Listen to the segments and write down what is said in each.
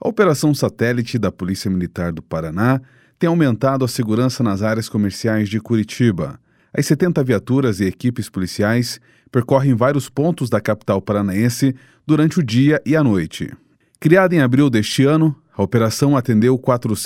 A Operação Satélite da Polícia Militar do Paraná tem aumentado a segurança nas áreas comerciais de Curitiba. As 70 viaturas e equipes policiais percorrem vários pontos da capital paranaense durante o dia e a noite. Criada em abril deste ano, a operação atendeu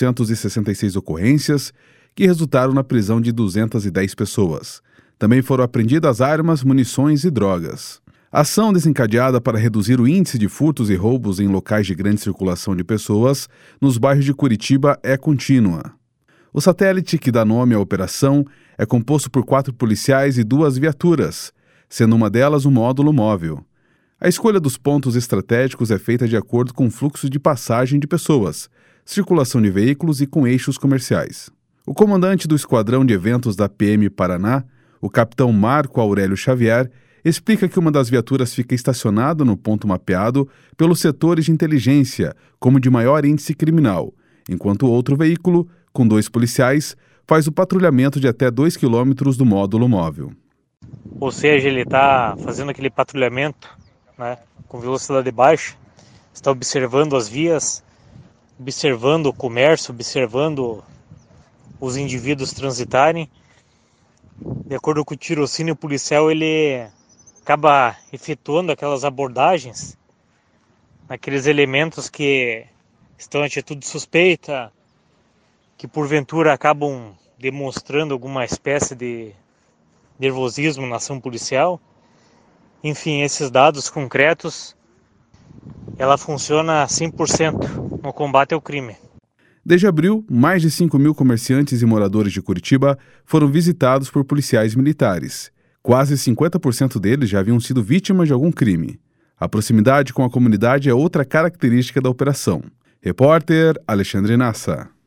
466 ocorrências que resultaram na prisão de 210 pessoas. Também foram apreendidas armas, munições e drogas. A ação desencadeada para reduzir o índice de furtos e roubos em locais de grande circulação de pessoas nos bairros de Curitiba é contínua. O satélite que dá nome à operação é composto por 4 policiais e 2 viaturas, sendo uma delas um módulo móvel. A escolha dos pontos estratégicos é feita de acordo com o fluxo de passagem de pessoas, circulação de veículos e com eixos comerciais. O comandante do Esquadrão de Eventos da PM Paraná, o capitão Marco Aurélio Xavier, explica que uma das viaturas fica estacionada no ponto mapeado pelos setores de inteligência, como de maior índice criminal, enquanto o outro veículo, com 2 policiais, faz o patrulhamento de até 2 quilômetros do módulo móvel. Ou seja, ele está fazendo aquele patrulhamento, com velocidade baixa, está observando as vias, observando o comércio, observando os indivíduos transitarem. De acordo com o tirocínio policial, ele acaba efetuando aquelas abordagens naqueles elementos que estão em atitude suspeita, que porventura acabam demonstrando alguma espécie de nervosismo na ação policial. Enfim, esses dados concretos, ela funciona 100% no combate ao crime. Desde abril, mais de 5.000 comerciantes e moradores de Curitiba foram visitados por policiais militares. Quase 50% deles já haviam sido vítimas de algum crime. A proximidade com a comunidade é outra característica da operação. Repórter Alexandre Nassa.